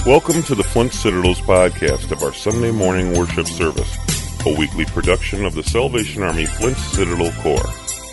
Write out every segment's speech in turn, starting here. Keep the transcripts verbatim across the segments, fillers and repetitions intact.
Welcome to the Flint Citadels podcast of our Sunday morning worship service, a weekly production of the Salvation Army Flint Citadel Corps.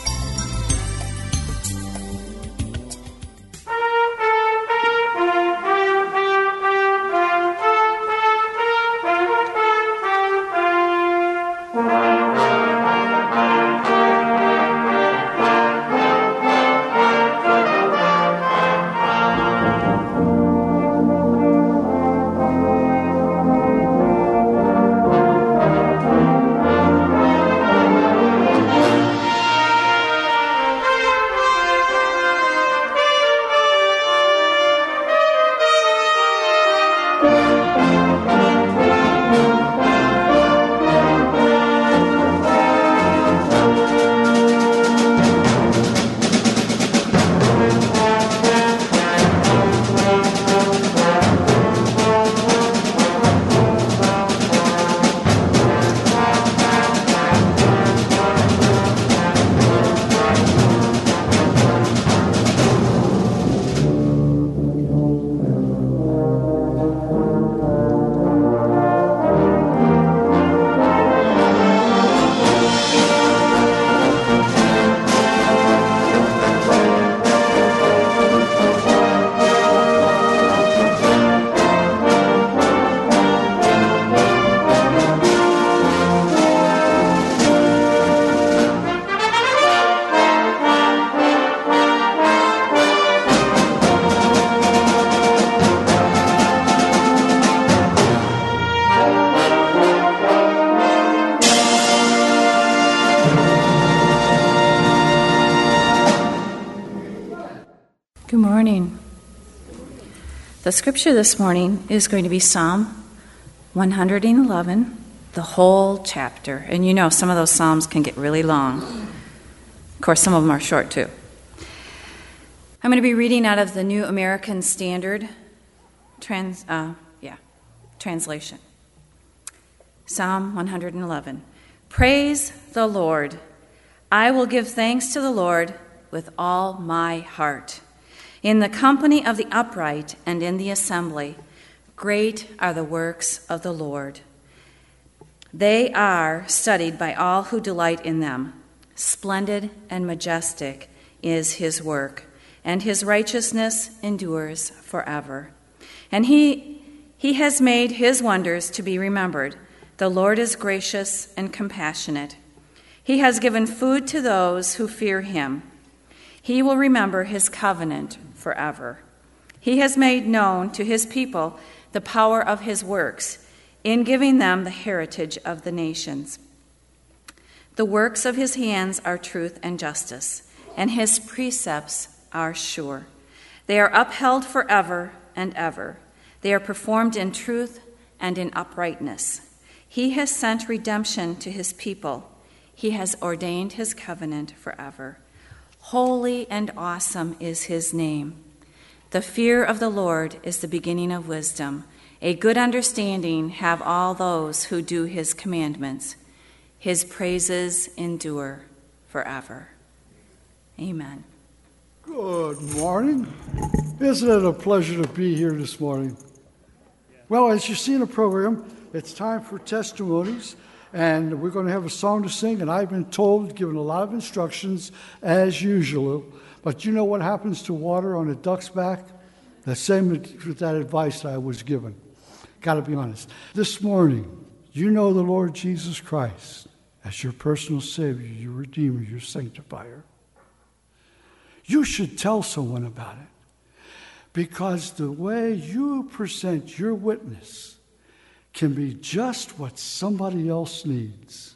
Good morning. The scripture this morning is going to be Psalm one hundred eleven, the whole chapter. And you know, some of those psalms can get really long. Of course, some of them are short too. I'm going to be reading out of the New American Standard trans, uh, yeah, translation. Psalm one hundred eleven. Praise the Lord. I will give thanks to the Lord with all my heart. In the company of the upright and in the assembly, great are the works of the Lord. They are studied by all who delight in them. Splendid and majestic is his work, and his righteousness endures forever. And he, he has made his wonders to be remembered. The Lord is gracious and compassionate. He has given food to those who fear him. He will remember his covenant forever. He has made known to his people the power of his works in giving them the heritage of the nations. The works of his hands are truth and justice, and his precepts are sure. They are upheld forever and ever. They are performed in truth and in uprightness. He has sent redemption to his people. He has ordained his covenant forever. Holy and awesome is his name. The fear of the Lord is the beginning of wisdom. A good understanding have all those who do his commandments. His praises endure forever. Amen. Good morning. Isn't it a pleasure to be here this morning? Well, as you see in the program, it's time for testimonies. And we're going to have a song to sing, and I've been told, given a lot of instructions, as usual. But you know what happens to water on a duck's back? The same with that advice I was given. Got to be honest. This morning, you know the Lord Jesus Christ as your personal Savior, your Redeemer, your Sanctifier. You should tell someone about it, because the way you present your witness can be just what somebody else needs.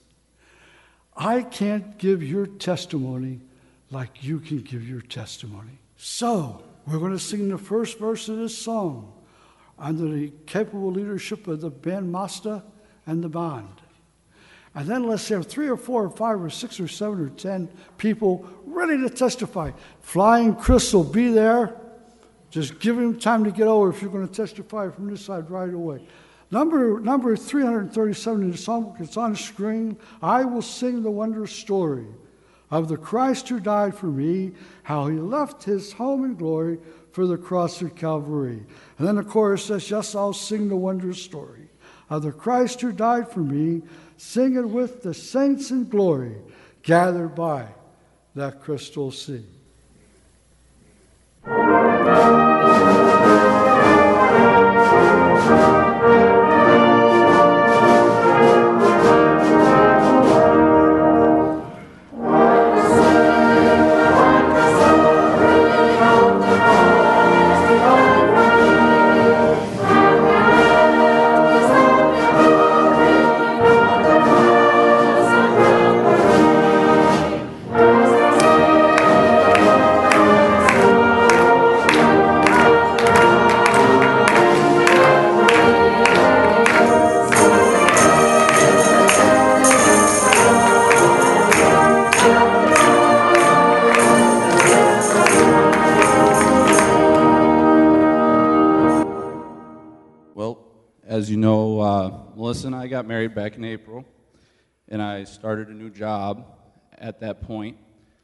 I can't give your testimony like you can give your testimony. So, we're going to sing the first verse of this song under the capable leadership of the bandmaster and the band. And then let's have three or four or five or six or seven or ten people ready to testify. Flying Chris will be there. Just give him time to get over if you're going to testify from this side right away. Number number three hundred thirty-seven in the song, it's on the screen. I will sing the wondrous story of the Christ who died for me, how he left his home in glory for the cross of Calvary. And then the chorus says, yes, I'll sing the wondrous story of the Christ who died for me, sing it with the saints in glory, gathered by that crystal sea. As you know, uh, Melissa and I got married back in April, and I started a new job at that point.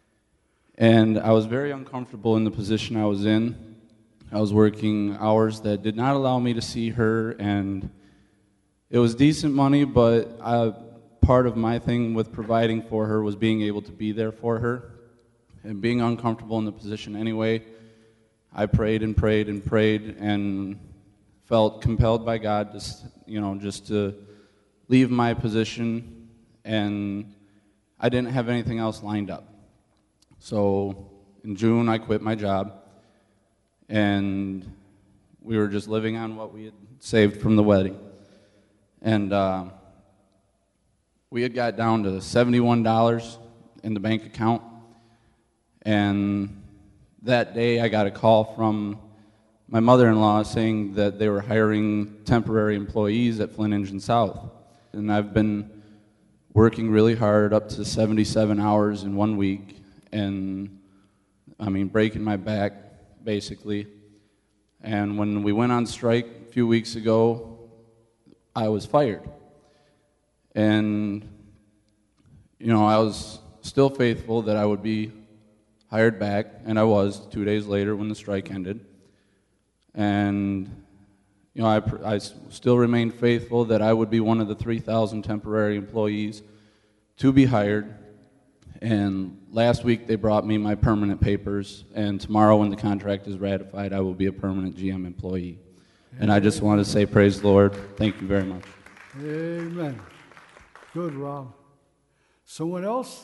And I was very uncomfortable in the position I was in. I was working hours that did not allow me to see her, and it was decent money, but I, part of my thing with providing for her was being able to be there for her. And being uncomfortable in the position anyway, I prayed and prayed and prayed and felt compelled by God to, you know, just to leave my position, and I didn't have anything else lined up. So in June, I quit my job, and we were just living on what we had saved from the wedding. And uh, we had got down to seventy-one dollars in the bank account, and that day I got a call from my mother-in-law saying that they were hiring temporary employees at Flint Engine South. And I've been working really hard, up to seventy-seven hours in one week, and I mean, breaking my back, basically. And when we went on strike a few weeks ago, I was fired. And, you know, I was still faithful that I would be hired back, and I was two days later when the strike ended. And, you know, I, I still remained faithful that I would be one of the three thousand temporary employees to be hired. And last week they brought me my permanent papers, and tomorrow when the contract is ratified, I will be a permanent G M employee. And I just want to say praise the Lord. Thank you very much. Amen. Good, Rob. Someone else?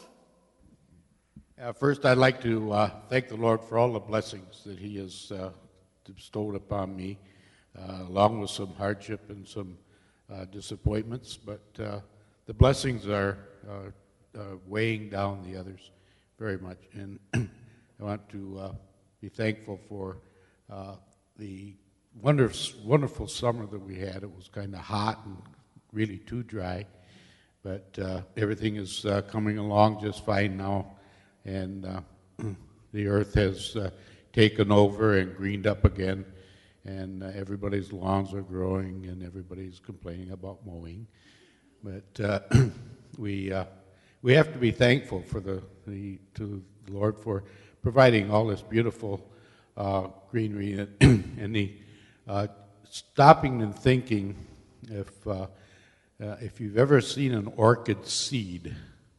Uh, first, I'd like to uh, thank the Lord for all the blessings that he has uh, bestowed upon me, uh, along with some hardship and some uh, disappointments, but uh, the blessings are uh, uh, weighing down the others very much. And I want to uh, be thankful for uh, the wonderful, wonderful summer that we had. It was kind of hot and really too dry, but uh, everything is uh, coming along just fine now, and uh, the earth has uh, taken over and greened up again, and uh, everybody's lawns are growing, and everybody's complaining about mowing. But uh, we uh, we have to be thankful for the, the to the Lord for providing all this beautiful uh, greenery, and, and the uh, stopping and thinking, if uh, uh, if you've ever seen an orchid seed,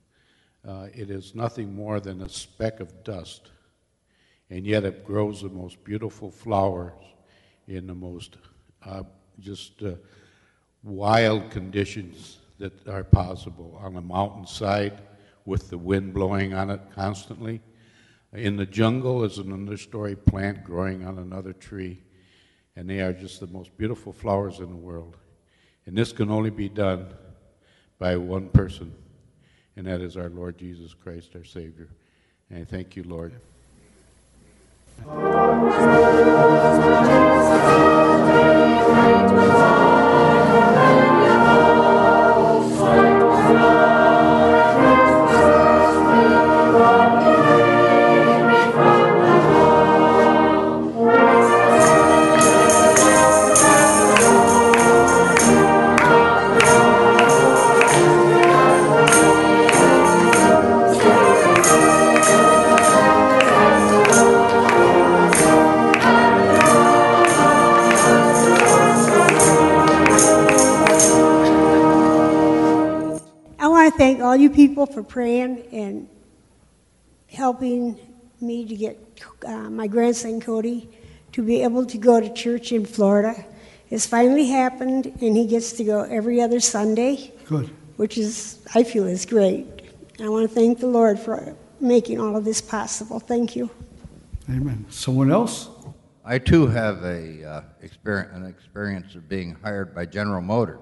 uh, it is nothing more than a speck of dust. And yet it grows the most beautiful flowers in the most uh, just uh, wild conditions that are possible. On a mountainside with the wind blowing on it constantly. In the jungle is an understory plant growing on another tree. And they are just the most beautiful flowers in the world. And this can only be done by one person, and that is our Lord Jesus Christ, our Savior. And I thank you, Lord. Thank you. thank all you people for praying and helping me to get uh, my grandson Cody to be able to go to church in Florida. It's finally happened, and he gets to go every other Sunday. Good. Which is, I feel, is great. I want to thank the Lord for making all of this possible. Thank you. Amen. Someone else? I too have a uh, experience, an experience of being hired by General Motors.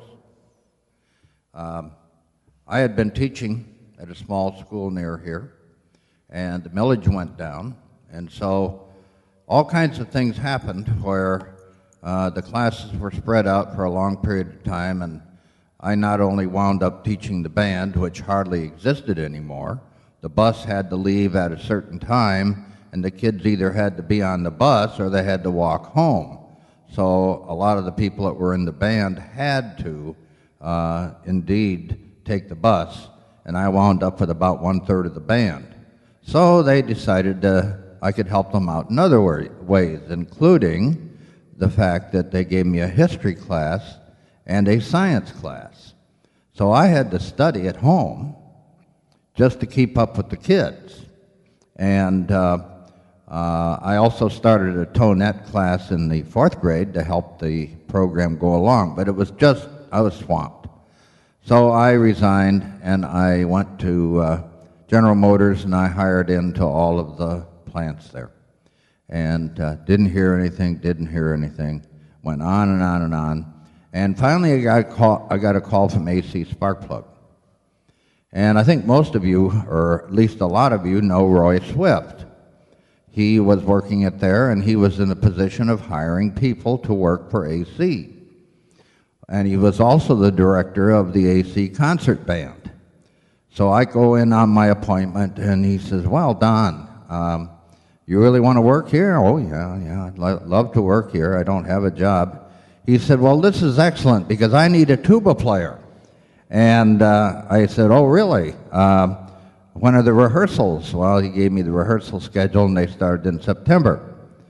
Um, I had been teaching at a small school near here, and the millage went down, and so all kinds of things happened where uh, the classes were spread out for a long period of time, and I not only wound up teaching the band, which hardly existed anymore. The bus had to leave at a certain time, and the kids either had to be on the bus or they had to walk home. So a lot of the people that were in the band had to uh, indeed take the bus, and I wound up with about one-third of the band. So they decided uh, I could help them out in other ways, including the fact that they gave me a history class and a science class. So I had to study at home just to keep up with the kids. And uh, uh, I also started a Tonette class in the fourth grade to help the program go along, but it was just, I was swamped. So I resigned, and I went to uh, General Motors, and I hired into all of the plants there. And uh, didn't hear anything, didn't hear anything, went on and on and on. And finally I got a call, I got a call from A C Sparkplug. And I think most of you, or at least a lot of you, know Roy Swift. He was working it there, and he was in the position of hiring people to work for A C. And he was also the director of the A C concert band. So I go in on my appointment, and he says, well, Don, um, you really want to work here? Oh, yeah, yeah, I'd lo- love to work here. I don't have a job. He said, well, this is excellent because I need a tuba player. And uh, I said, oh, really? Uh, when are the rehearsals? Well, he gave me the rehearsal schedule, and they started in September.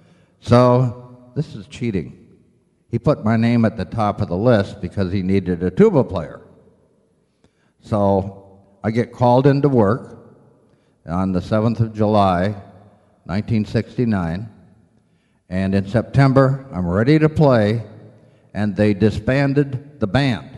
So this is cheating. He put my name at the top of the list because he needed a tuba player. So I get called into work on the seventh of July, nineteen sixty-nine, and in September, I'm ready to play, and they disbanded the band.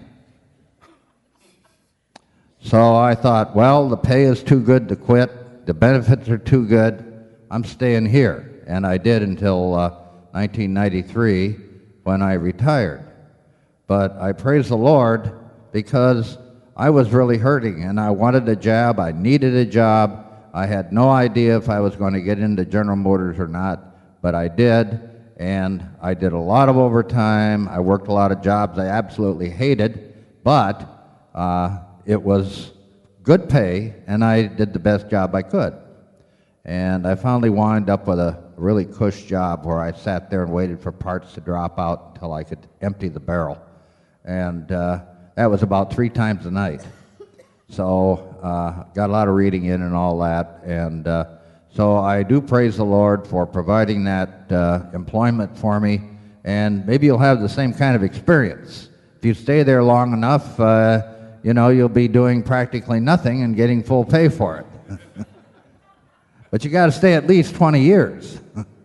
So I thought, well, the pay is too good to quit, the benefits are too good, I'm staying here. And I did until uh, nineteen ninety-three, when I retired. But I praise the Lord because I was really hurting, and I wanted a job, I needed a job. I had no idea if I was going to get into General Motors or not, but I did, and I did a lot of overtime. I worked a lot of jobs I absolutely hated, but uh, it was good pay, and I did the best job I could. And I finally wound up with a really cush job where I sat there and waited for parts to drop out until I could empty the barrel. And uh, that was about three times a night. So uh, got a lot of reading in and all that. And uh, so I do praise the Lord for providing that uh, employment for me. And maybe you'll have the same kind of experience. If you stay there long enough, uh, you know, you'll be doing practically nothing and getting full pay for it. But you got to stay at least twenty years.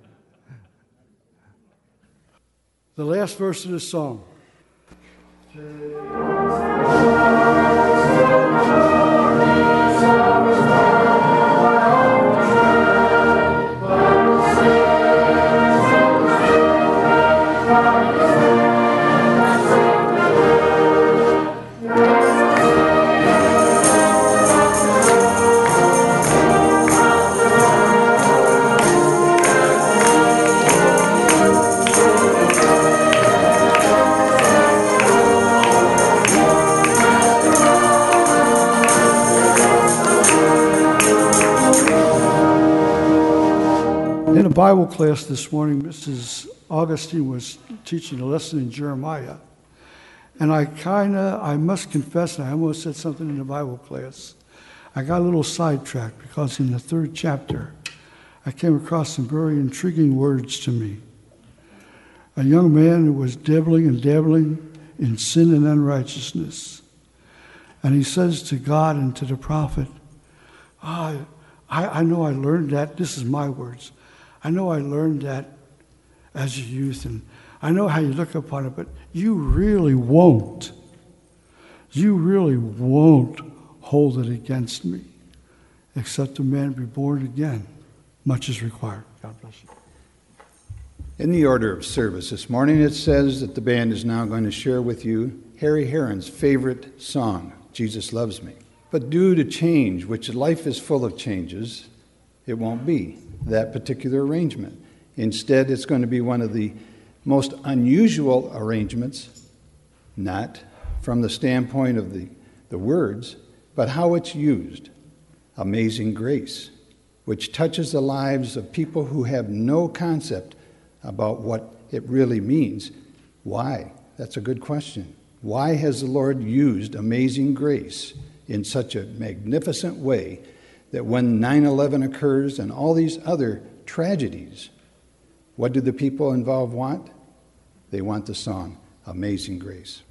The last verse of the song. In a Bible class this morning, Missus Augustine was teaching a lesson in Jeremiah. And I kind of, I must confess, I almost said something in the Bible class. I got a little sidetracked because in the third chapter, I came across some very intriguing words to me. A young man who was dabbling and dabbling in sin and unrighteousness. And he says to God and to the prophet, ah, I, I know I learned that. This is my words. I know I learned that as a youth, and I know how you look upon it, but you really won't. You really won't hold it against me, except a man be born again. Much is required. God bless you. In the order of service this morning, it says that the band is now going to share with you Harry Heron's favorite song, Jesus Loves Me. But due to change, which life is full of changes, it won't be that particular arrangement. Instead, it's going to be one of the most unusual arrangements, not from the standpoint of the, the words, but how it's used. Amazing Grace, which touches the lives of people who have no concept about what it really means. Why? That's a good question. Why has the Lord used Amazing Grace in such a magnificent way that when nine eleven occurs and all these other tragedies, what do the people involved want? They want the song, Amazing Grace.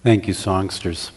Thank you, songsters.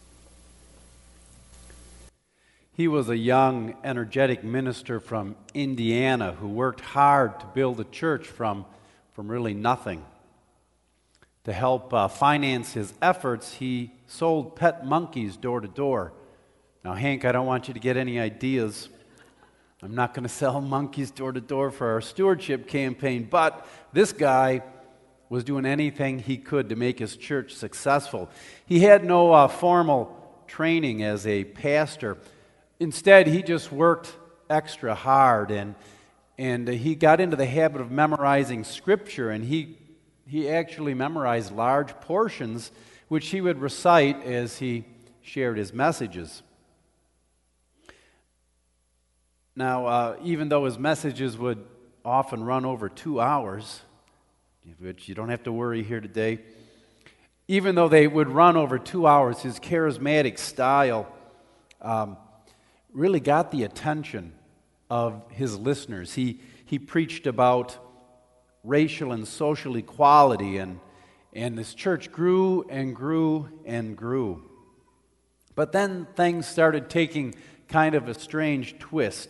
He was a young, energetic minister from Indiana who worked hard to build a church from, from really nothing. To help uh, finance his efforts, he sold pet monkeys door to door. Now, Hank, I don't want you to get any ideas. I'm not going to sell monkeys door to door for our stewardship campaign, but this guy was doing anything he could to make his church successful. He had no uh, formal training as a pastor. Instead, he just worked extra hard, and and he got into the habit of memorizing Scripture, and he he actually memorized large portions, which he would recite as he shared his messages. Now, uh, even though his messages would often run over two hours, which you don't have to worry here today, even though they would run over two hours, his charismatic style um, really got the attention of his listeners. He he preached about racial and social equality, and and this church grew and grew and grew. But then things started taking kind of a strange twist.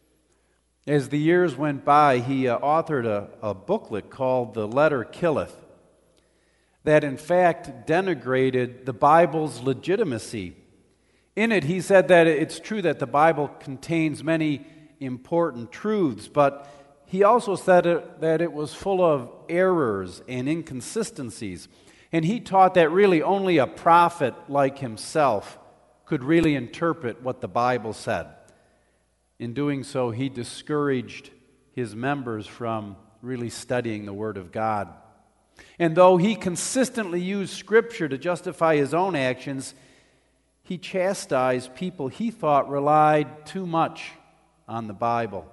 As the years went by, he uh, authored a, a booklet called The Letter Killeth, that in fact denigrated the Bible's legitimacy. In it, he said that it's true that the Bible contains many important truths, but he also said it, that it was full of errors and inconsistencies. And he taught that really only a prophet like himself could really interpret what the Bible said. In doing so, he discouraged his members from really studying the Word of God. And though he consistently used Scripture to justify his own actions, he chastised people he thought relied too much on the Bible.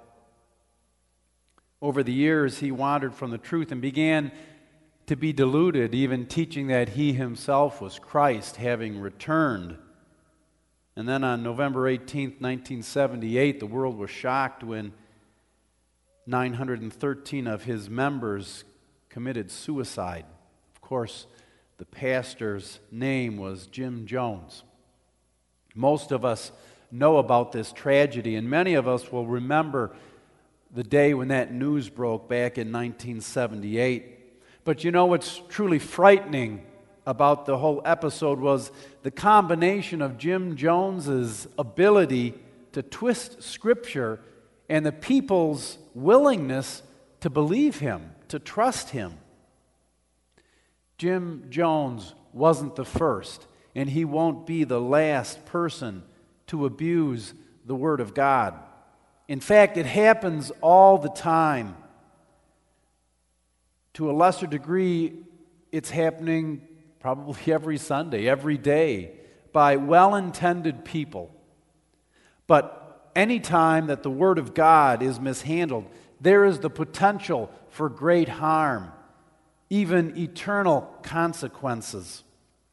Over the years, he wandered from the truth and began to be deluded, even teaching that he himself was Christ, having returned. And then on November eighteenth, nineteen seventy-eight, the world was shocked when nine hundred thirteen of his members committed suicide. Of course, the pastor's name was Jim Jones. Most of us know about this tragedy, and many of us will remember the day when that news broke back in nineteen seventy-eight. But you know what's truly frightening about the whole episode was the combination of Jim Jones's ability to twist Scripture and the people's willingness to believe him, to trust him. Jim Jones wasn't the first, and he won't be the last person to abuse the Word of God. In fact, it happens all the time. To a lesser degree, it's happening probably every Sunday, every day, by well-intended people. But any time that the Word of God is mishandled, there is the potential for great harm, even eternal consequences.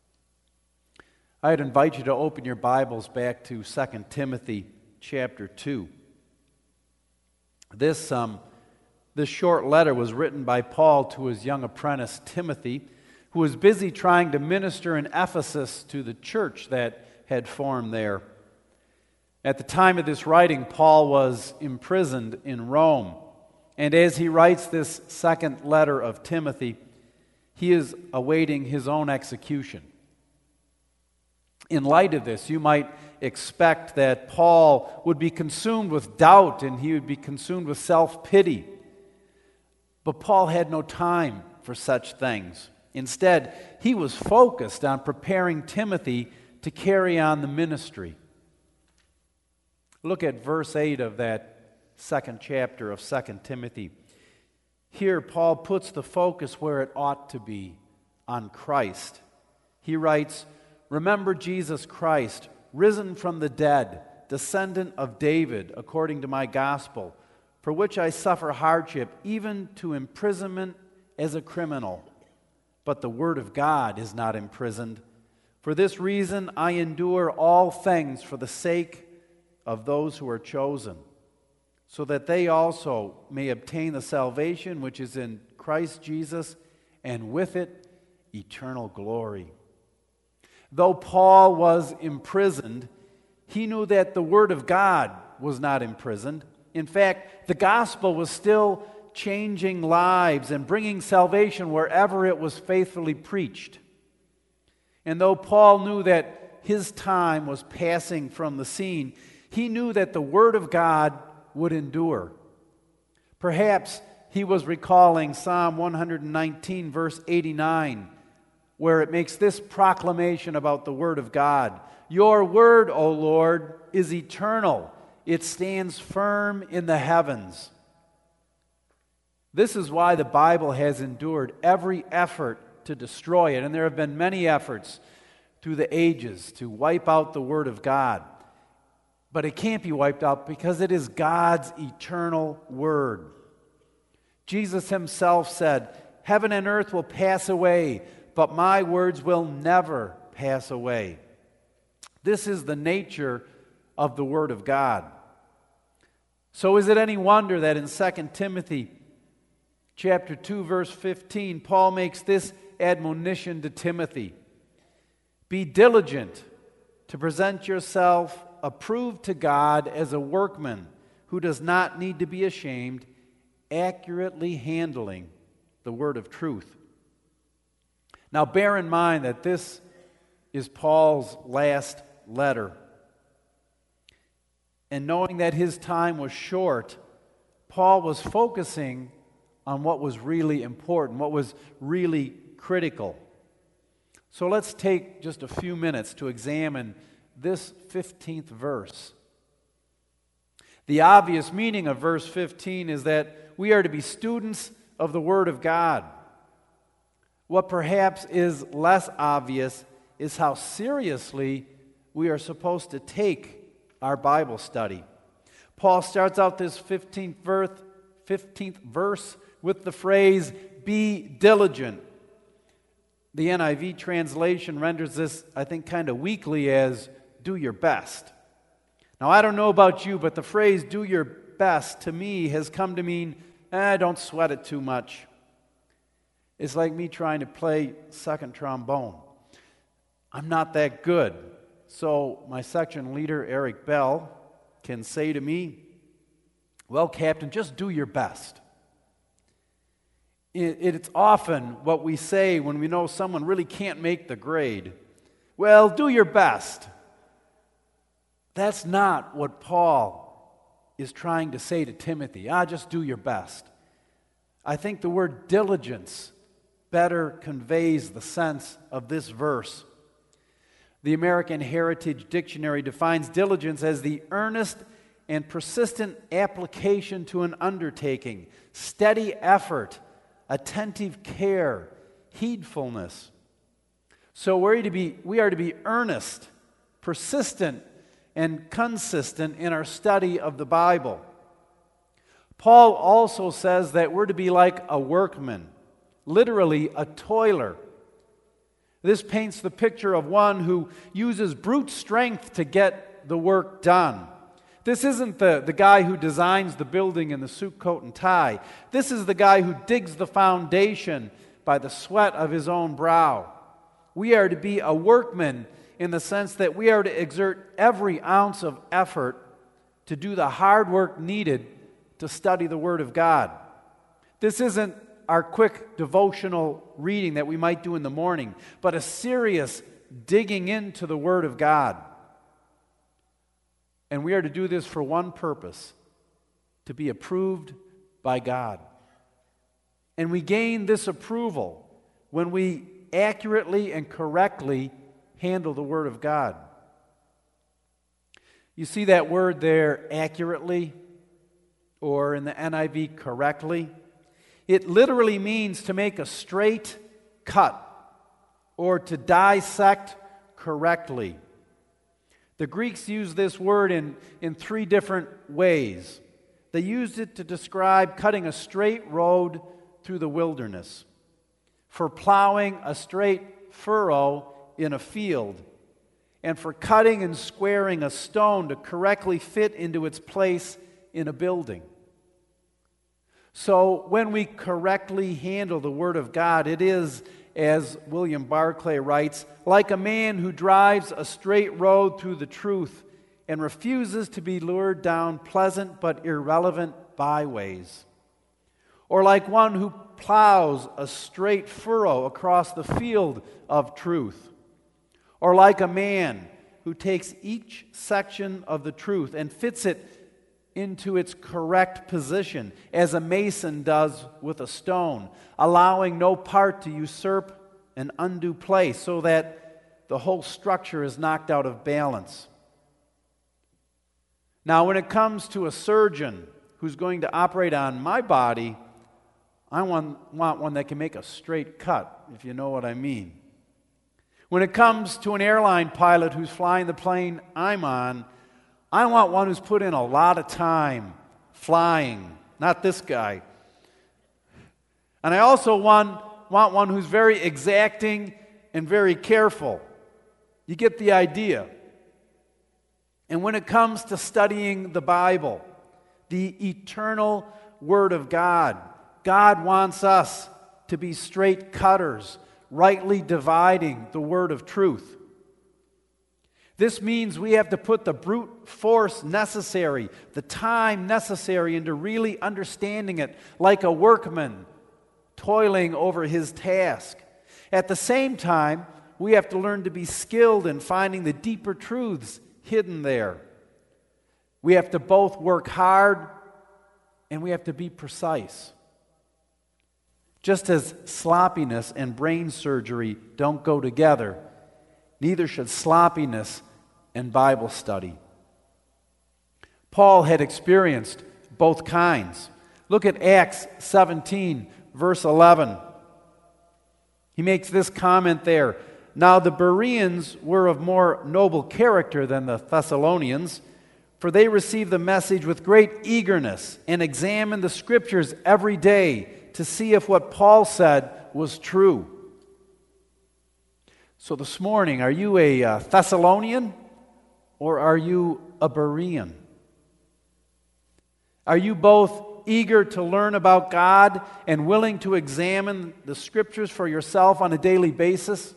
I'd invite you to open your Bibles back to Second Timothy chapter two. This, um, this short letter was written by Paul to his young apprentice Timothy, who was busy trying to minister in Ephesus to the church that had formed there. At the time of this writing, Paul was imprisoned in Rome. And as he writes this second letter of Timothy, he is awaiting his own execution. In light of this, you might expect that Paul would be consumed with doubt and he would be consumed with self-pity. But Paul had no time for such things. Instead, he was focused on preparing Timothy to carry on the ministry. Look at verse eight of that second chapter of Second Timothy. Here, Paul puts the focus where it ought to be, on Christ. He writes, "Remember Jesus Christ, risen from the dead, descendant of David, according to my gospel, for which I suffer hardship, even to imprisonment as a criminal. But the word of God is not imprisoned. For this reason I endure all things for the sake of those who are chosen, so that they also may obtain the salvation which is in Christ Jesus, and with it eternal glory." Though Paul was imprisoned, he knew that the Word of God was not imprisoned. In fact, the gospel was still changing lives and bringing salvation wherever it was faithfully preached. And though Paul knew that his time was passing from the scene, he knew that the Word of God would endure. Perhaps he was recalling Psalm one nineteen, verse eighty-nine, where it makes this proclamation about the Word of God. Your Word, O Lord, is eternal. It stands firm in the heavens. This is why the Bible has endured every effort to destroy it. And there have been many efforts through the ages to wipe out the Word of God. But it can't be wiped out because it is God's eternal Word. Jesus himself said, heaven and earth will pass away, but my words will never pass away. This is the nature of the Word of God. So is it any wonder that in Second Timothy chapter two, verse fifteen, Paul makes this admonition to Timothy: be diligent to present yourself approved to God as a workman who does not need to be ashamed, accurately handling the word of truth. Now bear in mind that this is Paul's last letter. And knowing that his time was short, Paul was focusing on what was really important, what was really critical. So let's take just a few minutes to examine this fifteenth verse. The obvious meaning of verse fifteen is that we are to be students of the Word of God. What perhaps is less obvious is how seriously we are supposed to take our Bible study. Paul starts out this fifteenth verse, fifteenth verse with the phrase, be diligent. The N I V translation renders this, I think, kind of weakly as, do your best. Now, I don't know about you, but the phrase, do your best, to me has come to mean, eh, don't sweat it too much. It's like me trying to play second trombone. I'm not that good. So my section leader, Eric Bell, can say to me, well, Captain, just do your best. It, it's often what we say when we know someone really can't make the grade. Well, do your best. That's not what Paul is trying to say to Timothy. Ah, just do your best. I think the word diligence better conveys the sense of this verse. The American Heritage Dictionary defines diligence as the earnest and persistent application to an undertaking, steady effort, attentive care, heedfulness. So we're to be, we are to be earnest, persistent, and consistent in our study of the Bible. Paul also says that we're to be like a workman, literally a toiler. This paints the picture of one who uses brute strength to get the work done. This isn't the, the guy who designs the building in the suit, coat, and tie. This is the guy who digs the foundation by the sweat of his own brow. We are to be a workman in the sense that we are to exert every ounce of effort to do the hard work needed to study the Word of God. This isn't our quick devotional reading that we might do in the morning, but a serious digging into the Word of God. And we are to do this for one purpose, to be approved by God. And we gain this approval when we accurately and correctly handle the Word of God. You see that word there, accurately, or in the N I V, correctly? It literally means to make a straight cut or to dissect correctly. The Greeks used this word in, in three different ways. They used it to describe cutting a straight road through the wilderness, for plowing a straight furrow in a field, and for cutting and squaring a stone to correctly fit into its place in a building. So when we correctly handle the Word of God, it is as William Barclay writes, like a man who drives a straight road through the truth and refuses to be lured down pleasant but irrelevant byways. Or like one who plows a straight furrow across the field of truth. Or like a man who takes each section of the truth and fits it into its correct position, as a mason does with a stone, allowing no part to usurp an undue place so that the whole structure is knocked out of balance. Now, when it comes to a surgeon who's going to operate on my body, I want, want one that can make a straight cut, if you know what I mean. When it comes to an airline pilot who's flying the plane I'm on, I want one who's put in a lot of time flying, not this guy. And I also want, want one who's very exacting and very careful. You get the idea. And when it comes to studying the Bible, the eternal Word of God, God wants us to be straight cutters, rightly dividing the word of truth. This means we have to put the brute force necessary, the time necessary into really understanding it like a workman toiling over his task. At the same time, we have to learn to be skilled in finding the deeper truths hidden there. We have to both work hard and we have to be precise. Just as sloppiness and brain surgery don't go together, neither should sloppiness and Bible study. Paul had experienced both kinds. Look at Acts seventeen, verse eleven. He makes this comment there. Now the Bereans were of more noble character than the Thessalonians, for they received the message with great eagerness and examined the Scriptures every day to see if what Paul said was true. So this morning, are you a uh, Thessalonian or are you a Berean? Are you both eager to learn about God and willing to examine the Scriptures for yourself on a daily basis?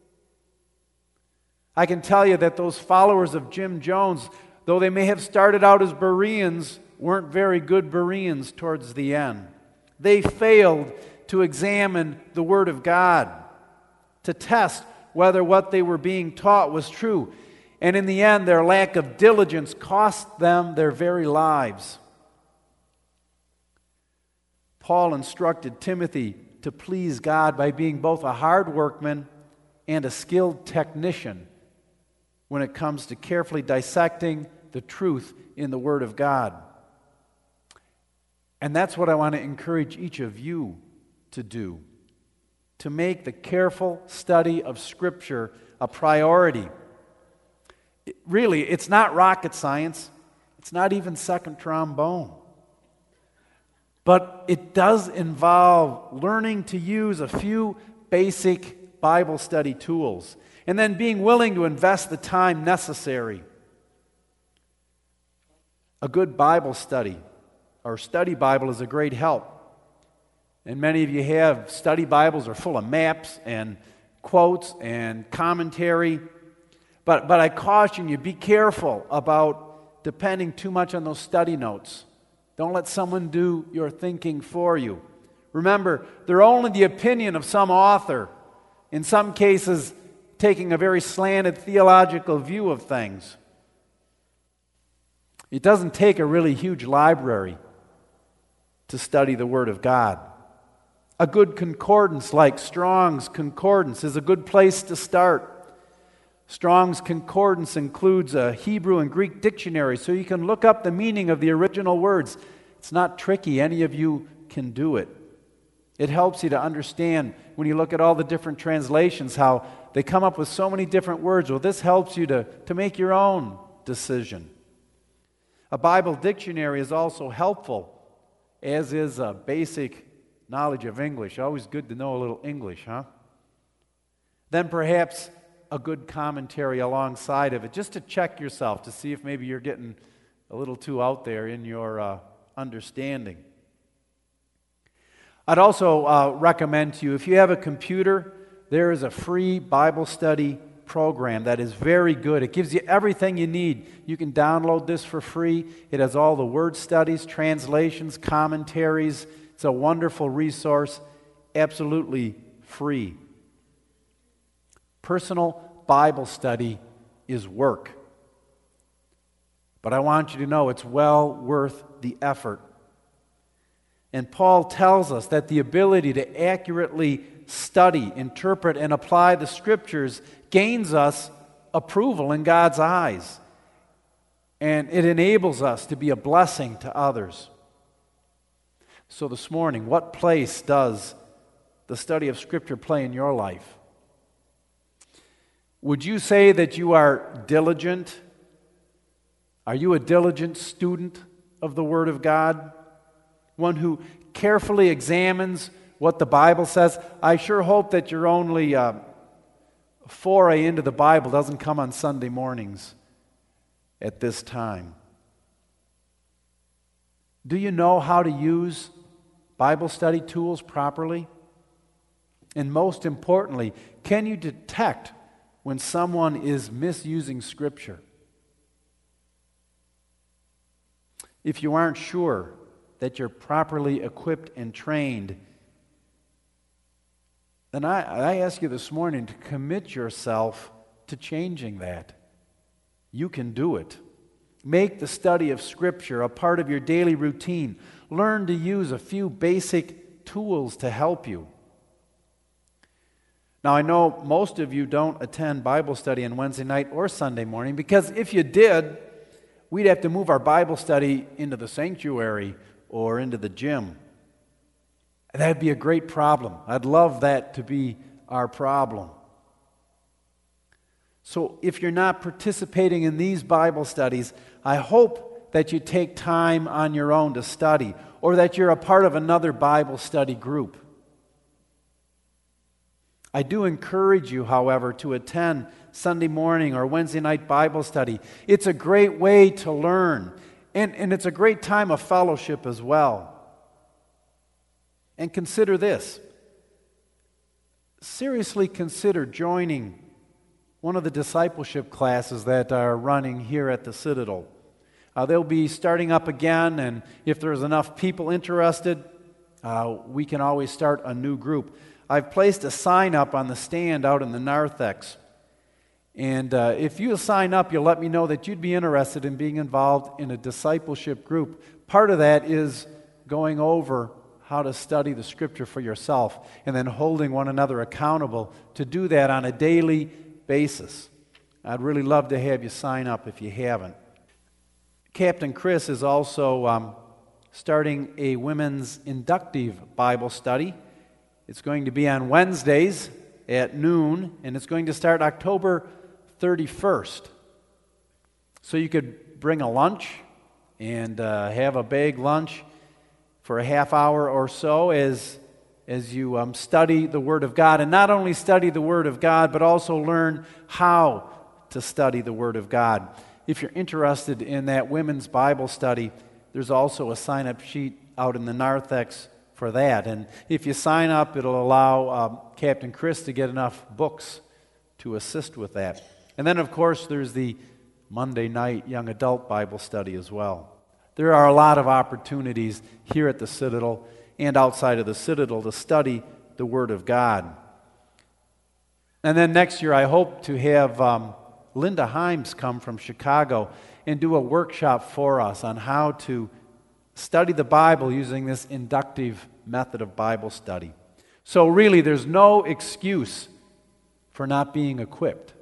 I can tell you that those followers of Jim Jones, though they may have started out as Bereans, weren't very good Bereans towards the end. They failed to examine the Word of God, to test whether what they were being taught was true. And in the end, their lack of diligence cost them their very lives. Paul instructed Timothy to please God by being both a hard workman and a skilled technician when it comes to carefully dissecting the truth in the Word of God. And that's what I want to encourage each of you to do, to make the careful study of Scripture a priority. It, really, it's not rocket science. It's not even second trombone. But it does involve learning to use a few basic Bible study tools and then being willing to invest the time necessary. A good Bible study or study Bible is a great help. And many of you have study Bibles are full of maps and quotes and commentary. But, but I caution you, be careful about depending too much on those study notes. Don't let someone do your thinking for you. Remember, they're only the opinion of some author, in some cases taking a very slanted theological view of things. It doesn't take a really huge library to study the Word of God. A good concordance like Strong's Concordance is a good place to start. Strong's Concordance includes a Hebrew and Greek dictionary, so you can look up the meaning of the original words. It's not tricky. Any of you can do it. It helps you to understand when you look at all the different translations how they come up with so many different words. Well, this helps you to, to make your own decision. A Bible dictionary is also helpful, as is a basic knowledge of English. Always good to know a little English, huh? Then perhaps a good commentary alongside of it, just to check yourself, to see if maybe you're getting a little too out there in your uh, understanding. I'd also uh, recommend to you, if you have a computer, there is a free Bible study program that is very good. It gives you everything you need. You can download this for free. It has all the word studies, translations, commentaries. It's a wonderful resource, absolutely free. Personal Bible study is work. But I want you to know it's well worth the effort. And Paul tells us that the ability to accurately study, interpret, and apply the Scriptures gains us approval in God's eyes. And it enables us to be a blessing to others. So this morning, what place does the study of Scripture play in your life? Would you say that you are diligent? Are you a diligent student of the Word of God? One who carefully examines what the Bible says? I sure hope that your only uh, foray into the Bible doesn't come on Sunday mornings at this time. Do you know how to use Bible study tools properly? And most importantly, can you detect when someone is misusing Scripture? If you aren't sure that you're properly equipped and trained, then I, I ask you this morning to commit yourself to changing that. You can do it. Make the study of Scripture a part of your daily routine. Learn to use a few basic tools to help you. Now, I know most of you don't attend Bible study on Wednesday night or Sunday morning, because if you did, we'd have to move our Bible study into the sanctuary or into the gym. That'd be a great problem. I'd love that to be our problem. So if you're not participating in these Bible studies, I hope that you take time on your own to study, or that you're a part of another Bible study group. I do encourage you, however, to attend Sunday morning or Wednesday night Bible study. It's a great way to learn, and, and it's a great time of fellowship as well. And consider this. Seriously consider joining one of the discipleship classes that are running here at the Citadel. Uh, they'll be starting up again, and if there's enough people interested, uh, we can always start a new group. I've placed a sign up on the stand out in the narthex. And uh, if you sign up, you'll let me know that you'd be interested in being involved in a discipleship group. Part of that is going over how to study the Scripture for yourself, and then holding one another accountable to do that on a daily basis. I'd really love to have you sign up if you haven't. Captain Chris is also um, starting a women's inductive Bible study. It's going to be on Wednesdays at noon, and it's going to start October thirty-first. So you could bring a lunch and uh, have a big lunch for a half hour or so as, as you um, study the Word of God. And not only study the Word of God, but also learn how to study the Word of God. If you're interested in that women's Bible study, there's also a sign-up sheet out in the narthex for that. And if you sign up, it'll allow um, Captain Chris to get enough books to assist with that. And then, of course, there's the Monday night young adult Bible study as well. There are a lot of opportunities here at the Citadel and outside of the Citadel to study the Word of God. And then next year, I hope to have um, Linda Himes come from Chicago and do a workshop for us on how to study the Bible using this inductive method of Bible study. So really, there's no excuse for not being equipped.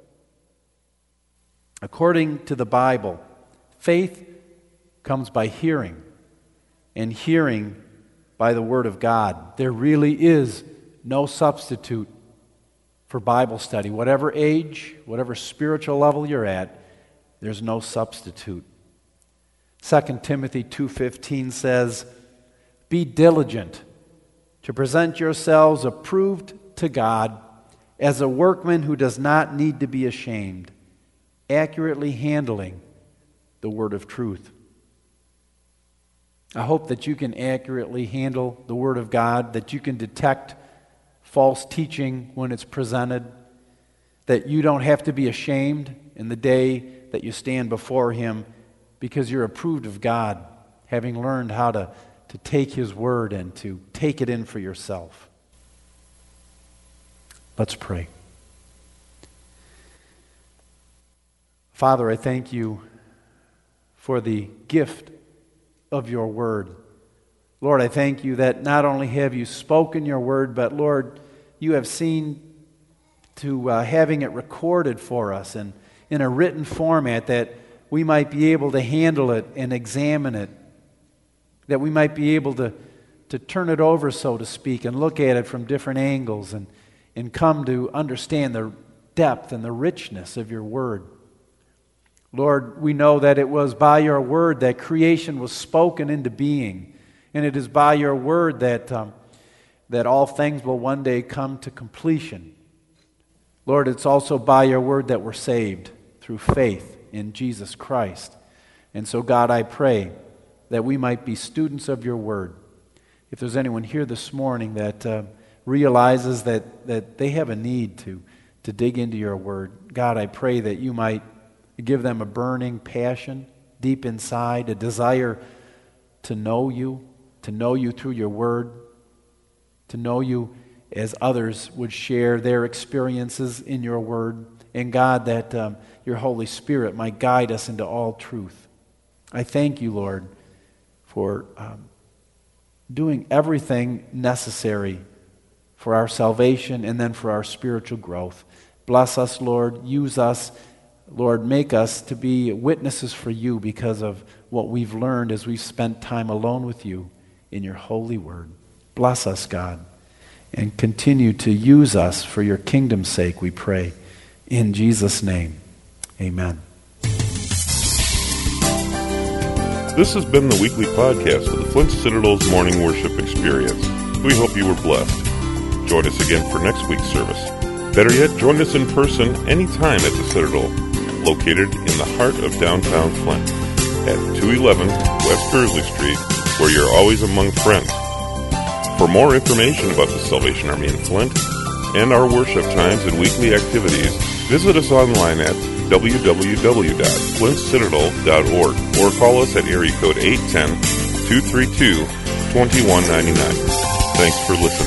According to the Bible, faith comes by hearing, and hearing by the Word of God. There really is no substitute for Bible study. Whatever age, whatever spiritual level you're at, there's no substitute. Second Timothy two fifteen says, "Be diligent to present yourselves approved to God as a workman who does not need to be ashamed, accurately handling the word of truth." I hope that you can accurately handle the Word of God, that you can detect false teaching when it's presented, that you don't have to be ashamed in the day that you stand before Him because you're approved of God, having learned how to, to take His word and to take it in for yourself. Let's pray. Father, I thank you for the gift of your word. Lord, I thank you that not only have you spoken your word, but Lord, you have seen to uh, having it recorded for us and in a written format that we might be able to handle it and examine it, that we might be able to, to turn it over, so to speak, and look at it from different angles and, and come to understand the depth and the richness of your word. Lord, we know that it was by your word that creation was spoken into being, and it is by your word that, um, that all things will one day come to completion. Lord, it's also by your word that we're saved through faith in Jesus Christ. And so, God, I pray that we might be students of your word. If there's anyone here this morning that uh, realizes that, that they have a need to, to dig into your word, God, I pray that you might give them a burning passion deep inside, a desire to know you, to know you through your word, to know you as others would share their experiences in your word. And God, that um, your Holy Spirit might guide us into all truth. I thank you, Lord, for um, doing everything necessary for our salvation and then for our spiritual growth. Bless us, Lord. Use us. Lord, make us to be witnesses for you because of what we've learned as we've spent time alone with you in your holy word. Bless us, God, and continue to use us for your kingdom's sake, we pray. In Jesus' name, amen. This has been the weekly podcast of the Flint Citadel's Morning Worship Experience. We hope you were blessed. Join us again for next week's service. Better yet, join us in person anytime at the Citadel, located in the heart of downtown Flint, at two eleven West Kearsley Street, where you're always among friends. For more information about the Salvation Army in Flint and our worship times and weekly activities, visit us online at w w w dot flint citadel dot org or call us at area code eight one zero, two three two, two one nine nine. Thanks for listening.